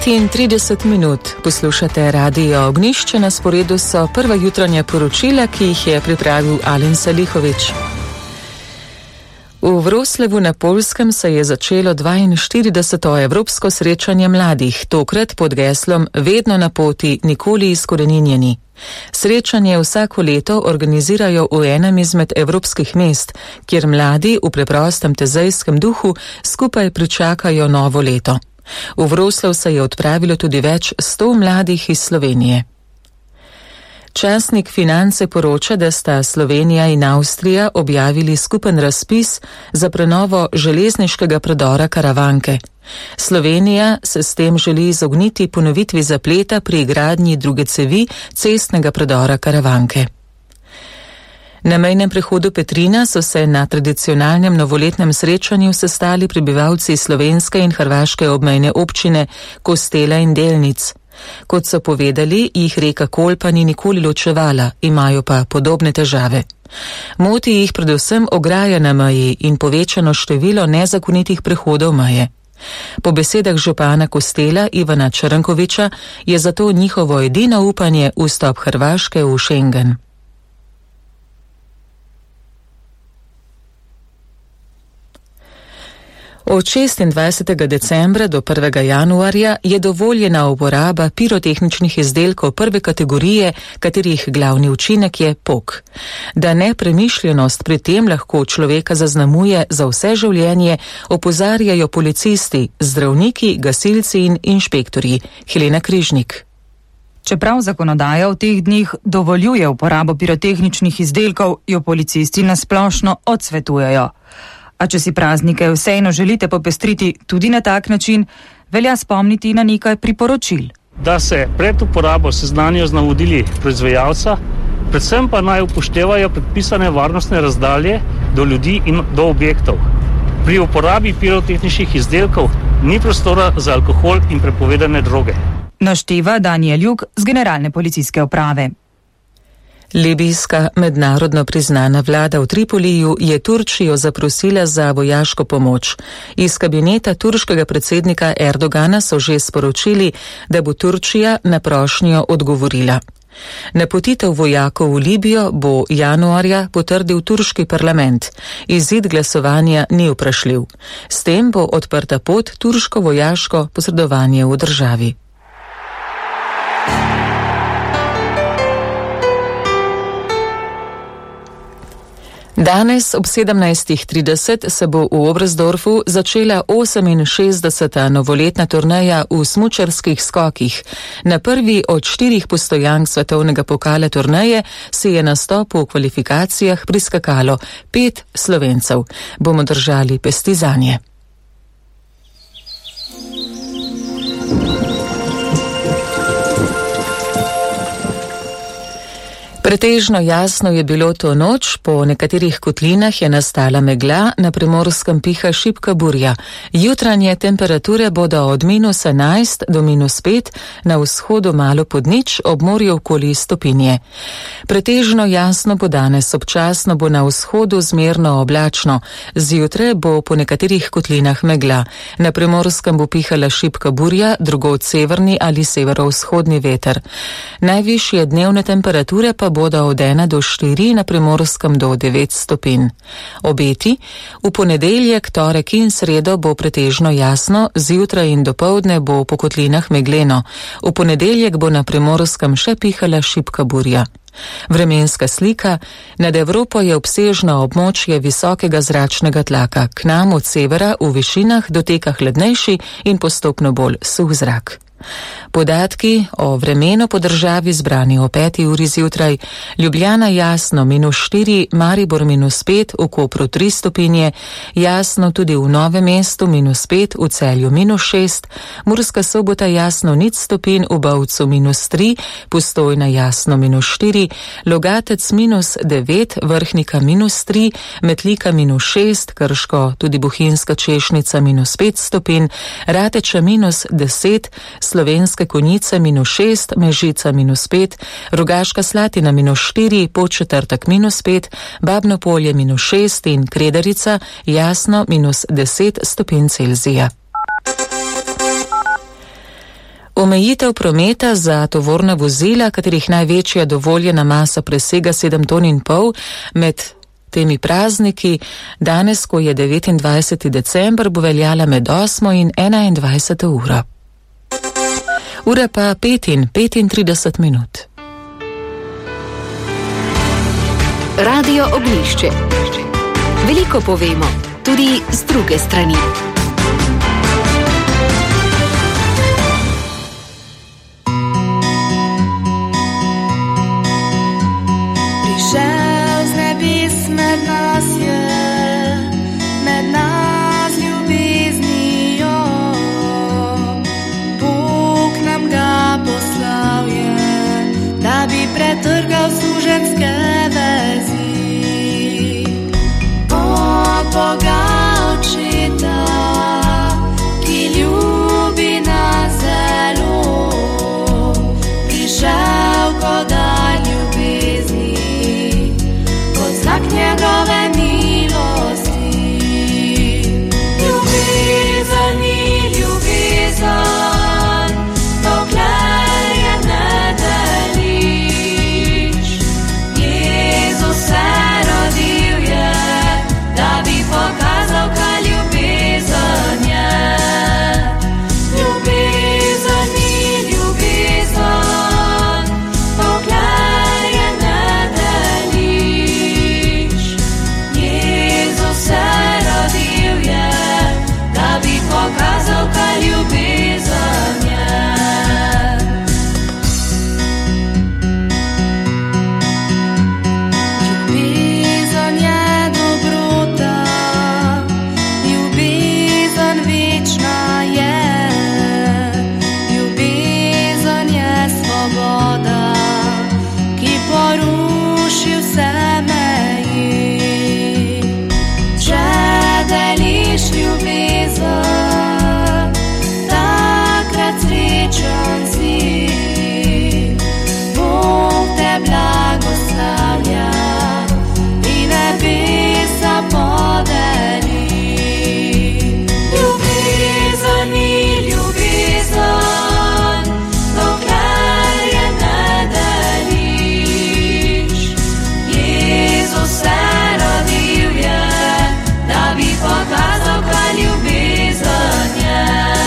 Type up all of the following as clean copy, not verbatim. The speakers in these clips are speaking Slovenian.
30 minut poslušate Radio Ognjišče, na sporedu so prva jutranja poročila, ki jih je pripravil Alen Salihovič. V Wroclawu na Poljskem se je začelo 42. evropsko srečanje mladih, tokrat pod geslom Vedno na poti, nikoli izkoreninjeni. Srečanje vsako leto organizirajo v enem izmed evropskih mest, kjer mladi v preprostem tezejskem duhu skupaj pričakajo novo leto. V Wroclaw se je odpravilo tudi več 100 mladih iz Slovenije. Časnik Finance poroča, da sta Slovenija in Avstrija objavili skupen razpis za prenovo železniškega predora Karavanke. Slovenija se s tem želi izogniti ponovitvi zapleta pri gradnji druge cevi cestnega predora Karavanke. Na mejnem prehodu Petrina so se na tradicionalnem novoletnem srečanju sestali prebivalci slovenske in hrvaške obmejne občine Kostela in Delnic. Kot so povedali, jih reka Kolpa ni nikoli ločevala, imajo pa podobne težave. Moti jih predvsem ograja na meji in povečano število nezakonitih prehodov meje. Po besedah župana Kostela Ivana Črnkoviča je zato njihovo edino upanje vstop Hrvaške v Schengen. Od 26. decembra do 1. januarja je dovoljena uporaba pirotehničnih izdelkov prve kategorije, katerih glavni učinek je pok. Da nepremišljenost pri tem lahko človeka zaznamuje za vse življenje, opozarjajo policisti, zdravniki, gasilci in inšpektorji. Helena Križnik. Čeprav zakonodaja v teh dneh dovoljuje uporabo pirotehničnih izdelkov, jo policisti nasplošno odsvetujejo. A če si praznike vseeno želite popestriti tudi na tak način, velja spomniti na nekaj priporočil. Da se pred uporabo seznanijo z navodili proizvajalca, predvsem pa naj upoštevajo predpisane varnostne razdalje do ljudi in do objektov. Pri uporabi pirotehničnih izdelkov ni prostora za alkohol in prepovedane droge. Našteva Daniel Jug z Generalne policijske uprave. Libijska mednarodno priznana vlada v Tripoliju je Turčijo zaprosila za vojaško pomoč. Iz kabineta turškega predsednika Erdogana so že sporočili, da bo Turčija na prošnjo odgovorila. Napotitev vojakov v Libijo bo januarja potrdil turški parlament. Izid glasovanja ni vprašljiv. S tem bo odprta pot turško vojaško posredovanje v državi. Danes ob 17.30 se bo v Oberstdorfu začela 68. novoletna turneja v smučarskih skokih. Na prvi od 4 postojank svetovnega pokala turneje se je nastop v kvalifikacijah priskakalo 5 Slovencev. Bomo držali pesti zanje. Pretežno jasno je bilo to noč, po nekaterih kotlinah je nastala megla, na Primorskem piha šibka burja. Jutranje temperature bodo od -11 do -5, na vzhodu malo pod nič, ob morju okoli stopinje. Pretežno jasno bo danes, občasno bo na vzhodu zmerno oblačno. Zjutraj bo po nekaterih kotlinah megla. Na Primorskem bo pihala šibka burja, drugod severni ali severovzhodni veter. Najvišje dnevne temperature pa bodo od 1 do 4, na Primorskem do 9 stopinj. Obeti: v ponedeljek, torek in sredo bo pretežno jasno, zjutraj in dopoldne bo po kotlinah megleno. V ponedeljek bo na Primorskem še pihala šibka burja. Vremenska slika: nad Evropo je obsežno območje visokega zračnega tlaka, k nam od severa v višinah doteka hladnejši in postopno bolj suh zrak. Podatki o vremenu po državi zbrani o 5. uri zjutraj: Ljubljana jasno -4, Maribor -5, v Kopru 3 stopinje, jasno tudi v Novem mestu -5, v Celju -6, Murska Sobota jasno 0 stopinj, v Bovcu -3, Postojna jasno -4, Logatec -9, Vrhnika -3, Metlika -6, Krško tudi Bohinjska Češnica -5 stopinj, Rateče -10, Slovenske Konjice -6, Mežica -5, Rogaška Slatina -4, Podčetrtek -5, Babno Polje -6 in Kredarica jasno -10 stopinj Celzija. Omejitev prometa za tovorna vozila, katerih največja dovoljena masa presega 7,5 ton med temi prazniki, danes, ko je 29. december, bo veljala med 8 in 21. uro. Ura pa 5:35 minut. Radio Oglišče. Veliko povemo, tudi z druge strani. Prišel z nebes med nas je, med nas ljubeznijo. Bog nam ga poslal je, da bi pretrgal suženjske vezi. Boga očeta, ki ljubi nas zelo, prišel kot dar ljubezni, kot znak njegove milosti. Ljubezen ni ljubezen, dokler je ne deliš. Jezus se rodil je, da bi pokazal, kaj ljubezen je. Ljubezen ni ljubezen, dokler je ne deliš. Jezus se rodil je, da bi pokazal, kaj ljubezen je. Ljubezen je dobrota, ljubezen večna je, ljubezen je svoboda, ki poruši vse meji. Če deliš ljubezen, takrat srečen si, Bog te blagoslavlja in nebesa podeli. Ljubezen ni ljubezen, dokler je ne deliš. Jezus se rodil je, da bi pokazal, kaj ljubezen je.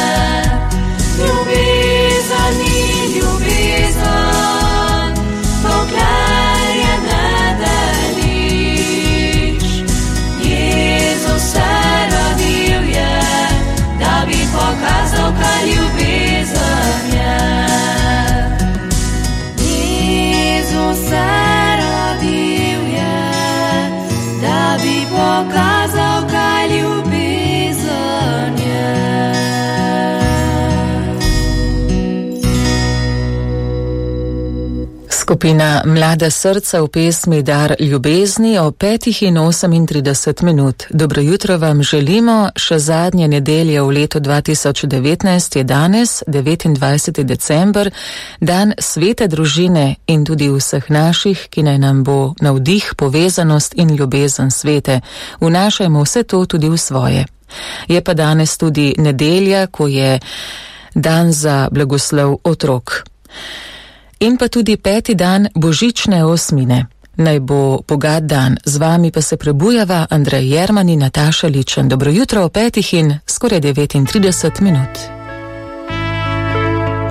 Ljubezen ni ljubezen, dokler je ne deliš. Jezus se rodil je, da bi pokazal, kaj ljubezen je. Jezus se rodil je, da bi pokazal, kaj ljubezen je. Skupina Mlada srca v pesmi Dar ljubezni o 5:38 minut. Dobro jutro vam želimo, še zadnje nedelje v letu 2019 je danes, 29. december, dan svete družine in tudi vseh naših, ki naj nam bo navdih, povezanost in ljubezen svete. Vnašajmo vse to tudi v svoje. Je pa danes tudi nedelja, ko je dan za blagoslov otrok. In pa tudi 5. dan božične osmine. Naj bo bogat dan. Z vami pa se prebujava Andrej Jerman in Nataša Ličen. Dobro jutro o 5 in skoraj 39 minut.